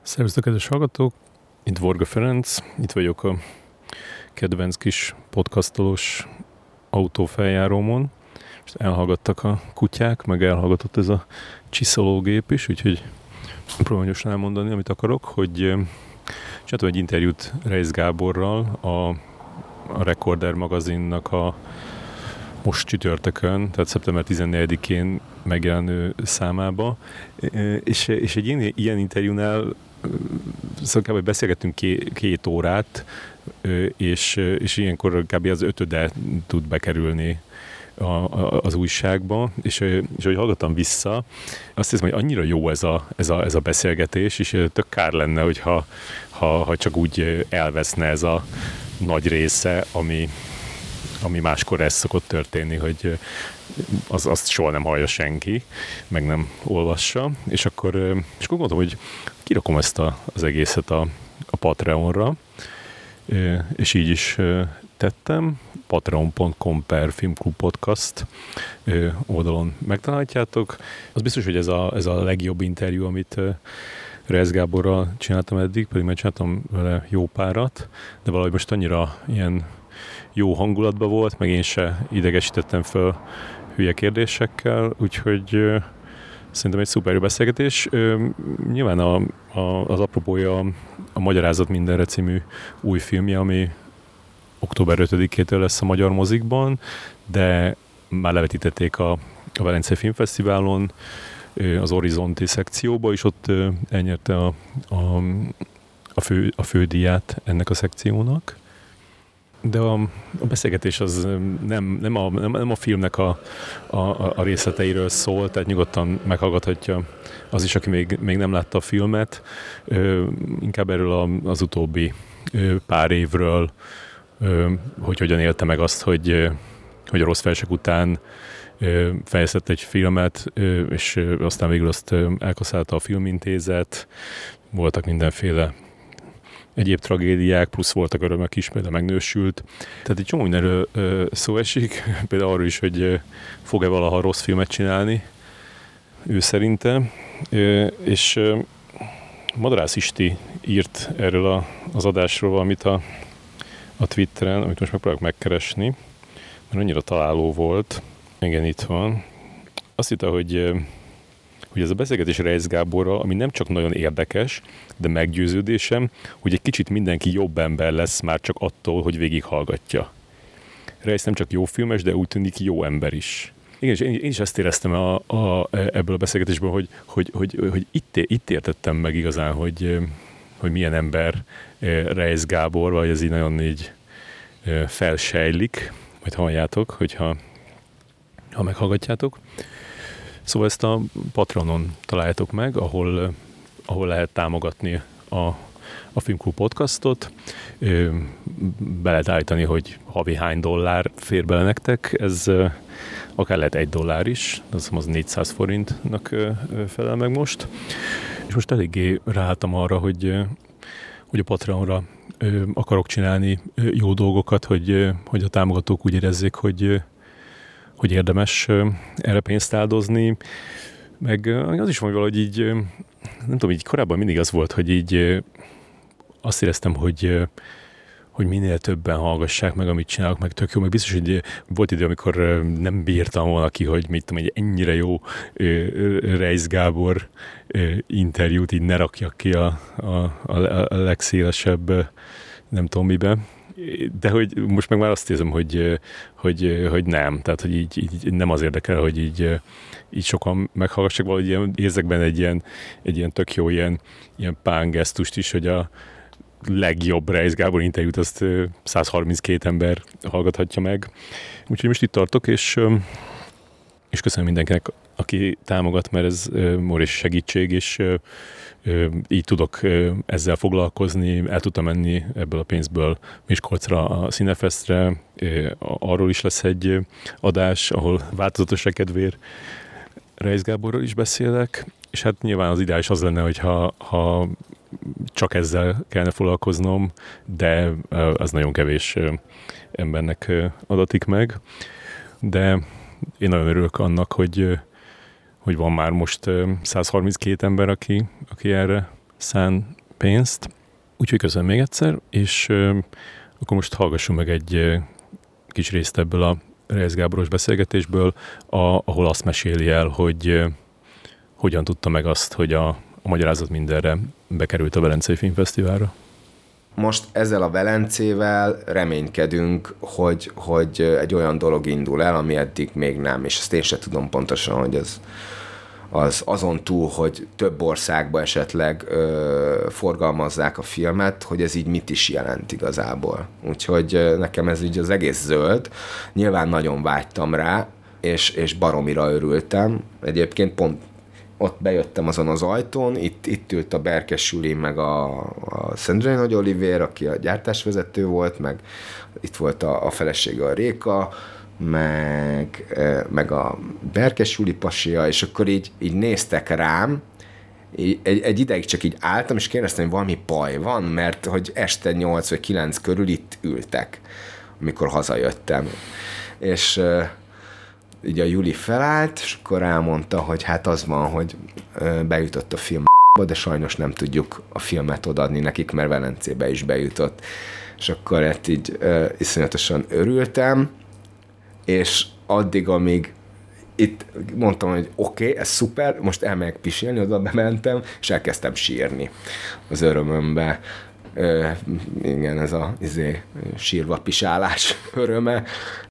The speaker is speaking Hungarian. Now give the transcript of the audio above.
Szervusztok, kedves hallgatók! Itt Varga Ferenc, itt vagyok a kedvenc kis podcastolós autófeljárómon. Most elhallgattak a kutyák, meg elhallgatott ez a csiszológép is, úgyhogy próbálom gyorsan elmondani, amit akarok, hogy csináltam egy interjút Reisz Gáborral, a Recorder magazinnak a most csütörtökön, tehát szeptember 14-én megjelenő számába, és egy ilyen interjúnál szóval kb. Beszélgettünk két órát, és ilyenkor kb. Az 5-öde tud bekerülni az újságba, és hogy hallgattam vissza, azt hiszem, hogy annyira jó ez a beszélgetés, és tök kár lenne, hogyha csak úgy elveszne ez a nagy része, ami máskor ez szokott történni, hogy azt soha nem hallja senki, meg nem olvassa, és akkor gondoltam, hogy kirakom ezt az egészet a Patreonra, és így is tettem. patreon.com/filmklubpodcast oldalon megtalálhatjátok. Az biztos, hogy ez a legjobb interjú, amit Reisz Gáborral csináltam eddig, pedig már csináltam vele jó párat, de valahogy most annyira ilyen jó hangulatban volt, meg én se idegesítettem föl hülye kérdésekkel, úgyhogy szerintem egy szuper jó beszélgetés. Nyilván az apropója a Magyarázat mindenre című új filmje, ami október 5-től lesz a magyar mozikban, de már levetítették a Velencei Filmfesztiválon, az Horizonti szekcióba, és ott elnyerte a fődíját ennek a szekciónak. De a beszélgetés az nem a filmnek a részleteiről szól, tehát nyugodtan meghallgathatja az is, aki még nem látta a filmet, inkább erről az utóbbi pár évről, hogy hogyan élte meg azt, hogy a Rossz Felsek után fejlesztett egy filmet, és aztán végül azt elkaszálta a Filmintézet, voltak mindenféle egyéb tragédiák, plusz voltak örömek is, például megnősült. Tehát egy csomó mindenről szó esik, például arról is, hogy fog-e valaha rossz filmet csinálni, ő szerinte. És Madarász Isti írt erről az adásról valamit a Twitteren, amit most megpróbálok megkeresni, mert annyira találó volt. Igen, itt van. Azt hitte, hogy ez a beszélgetés Reisz Gáborral, ami nem csak nagyon érdekes, de meggyőződésem, hogy egy kicsit mindenki jobb ember lesz már csak attól, hogy végighallgatja. Reisz nem csak jó filmes, de úgy tűnik jó ember is. Igen, és én is ezt éreztem ebből a beszélgetésből, hogy itt értettem meg igazán, hogy milyen ember Reisz Gábor, vagy ez így nagyon így felsejlik, majd halljátok, ha meghallgatjátok. Szóval ezt a Patreonon találjátok meg, ahol lehet támogatni a Filmklub podcastot. Be lehet állítani, hogy havi hány dollár fér bele nektek. Ez akár lehet $1 is, az 400 forintnak felel meg most. És most eléggé ráálltam arra, hogy a Patreonra akarok csinálni jó dolgokat, hogy a támogatók úgy érezzék, hogy érdemes erre pénzt áldozni, meg az is van, hogy valahogy így, nem tudom, így korábban mindig az volt, hogy így azt éreztem, hogy minél többen hallgassák meg, amit csinálok, meg tök jó, meg biztos, hogy volt idő, amikor nem bírtam volna ki, hogy mit tudom, egy ennyire jó Reisz Gábor interjút így ne rakjak ki a legszélesebb nem tudom mibe. De hogy most meg már azt érzem, hogy nem. Tehát, hogy így nem az érdekel, hogy így sokan meghallgassák, valahogy érzek benne egy ilyen tök jó ilyen pángesztust is, hogy a legjobb Reisz Gábor interjút azt 132 ember hallgathatja meg. Úgyhogy most itt tartok, és köszönöm mindenkinek, aki támogat, mert ez óriási segítség, és így tudok ezzel foglalkozni, el tudtam menni ebből a pénzből Miskolcra a Cinefestre, arról is lesz egy adás, ahol változatosság kedvéért Reisz Gáborról is beszélek, és hát nyilván az ideális az lenne, hogyha csak ezzel kellene foglalkoznom, de az nagyon kevés embernek adatik meg, de én nagyon örülök annak, hogy van már most 132 ember, aki erre szán pénzt. Úgyhogy köszönöm még egyszer, és akkor most hallgassunk meg egy kis részt ebből a Reis Gáboros beszélgetésből, ahol azt meséli el, hogy hogyan tudta meg azt, hogy a magyarázat mindenre bekerült a Velencei Filmfesztiválra. Most ezzel a Velencével reménykedünk, hogy egy olyan dolog indul el, ami eddig még nem, és ezt én sem tudom pontosan, hogy ez azon túl, hogy több országba esetleg forgalmazzák a filmet, hogy ez így mit is jelent igazából. Úgyhogy nekem ez így az egész zöld. Nyilván nagyon vágytam rá, és baromira örültem. Egyébként pont ott bejöttem azon az ajtón, itt ült a Berkes Juli, meg a Szendrei Nagy Olivér, aki a gyártásvezető volt, meg itt volt a felesége, a Réka, meg a Berkes Juli pasia, és akkor így néztek rám, egy ideig csak így álltam, és kérdeztem, hogy valami baj van, mert hogy este 8 vagy 9 körül itt ültek, amikor hazajöttem. És így a Juli felállt, és akkor elmondta, hogy hát az van, hogy bejutott a film, de sajnos nem tudjuk a filmet odaadni nekik, mert Velencébe is bejutott. És akkor hát így iszonyatosan örültem, és addig, amíg itt mondtam, hogy oké, ez szuper, most elmegyek pisilni, oda bementem, és elkezdtem sírni az örömömbe. Igen, ez a sírva pisálás öröme.